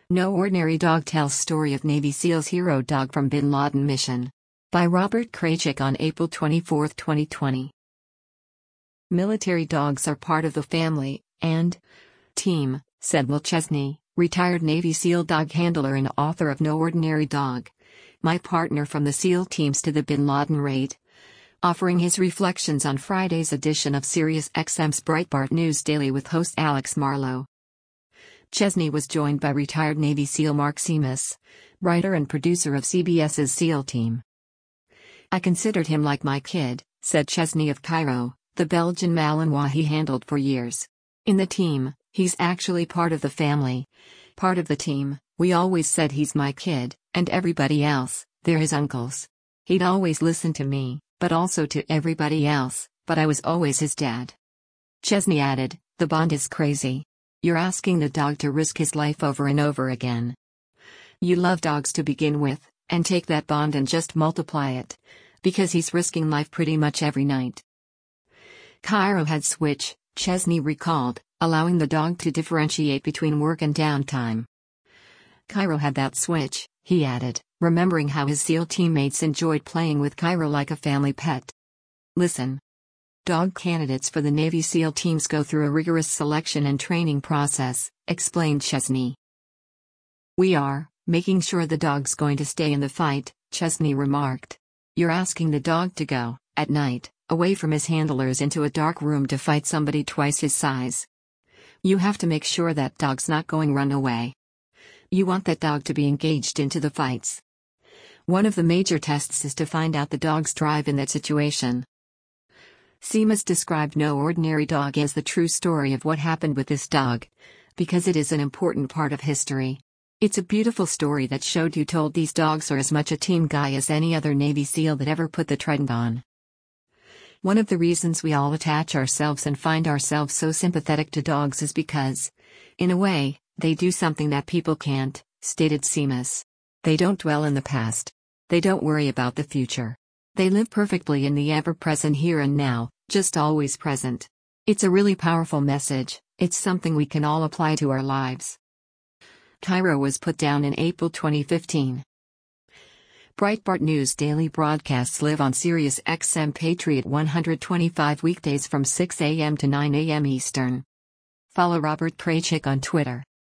No Ordinary Dog tells story of Navy SEALs hero dog from Bin Laden mission. By Robert Kraychik on April 24, 2020. Military dogs are part of the family and team, said Will Chesney, retired Navy SEAL dog handler and author of No Ordinary Dog, my partner from the SEAL teams to the Bin Laden raid. Offering his reflections on Friday's edition of SiriusXM's Breitbart News Daily with host Alex Marlow. Chesney was joined by retired Navy SEAL Mark Seamus, writer and producer of CBS's SEAL team. I considered him like my kid, said Chesney of Cairo, the Belgian Malinois he handled for years. In the team, he's actually part of the family. Part of the team, we always said he's my kid, and everybody else, they're his uncles. He'd always listen to me, but also to everybody else, but I was always his dad. Chesney added, the bond is crazy. You're asking the dog to risk his life over and over again. You love dogs to begin with, and take that bond and just multiply it. Because he's risking life pretty much every night. Cairo had switch, Chesney recalled, allowing the dog to differentiate between work and downtime. Cairo had that switch, he added, remembering how his SEAL teammates enjoyed playing with Cairo like a family pet. Listen. Dog candidates for the Navy SEAL teams go through a rigorous selection and training process, explained Chesney. We are making sure the dog's going to stay in the fight, Chesney remarked. You're asking the dog to go, at night, away from his handlers into a dark room to fight somebody twice his size. You have to make sure that dog's not going run away. You want that dog to be engaged into the fights. One of the major tests is to find out the dog's drive in that situation. Seamus described No Ordinary Dog as the true story of what happened with this dog, because it is an important part of history. It's a beautiful story that showed you told these dogs are as much a team guy as any other Navy SEAL that ever put the trident on. One of the reasons we all attach ourselves and find ourselves so sympathetic to dogs is because, in a way, they do something that people can't, stated Seamus. They don't dwell in the past. They don't worry about the future. They live perfectly in the ever-present here and now, just always present. It's a really powerful message, it's something we can all apply to our lives. Cairo was put down in April 2015. Breitbart News daily broadcasts live on SiriusXM Patriot 125 weekdays from 6 a.m. to 9 a.m. Eastern. Follow Robert Kraychik on Twitter.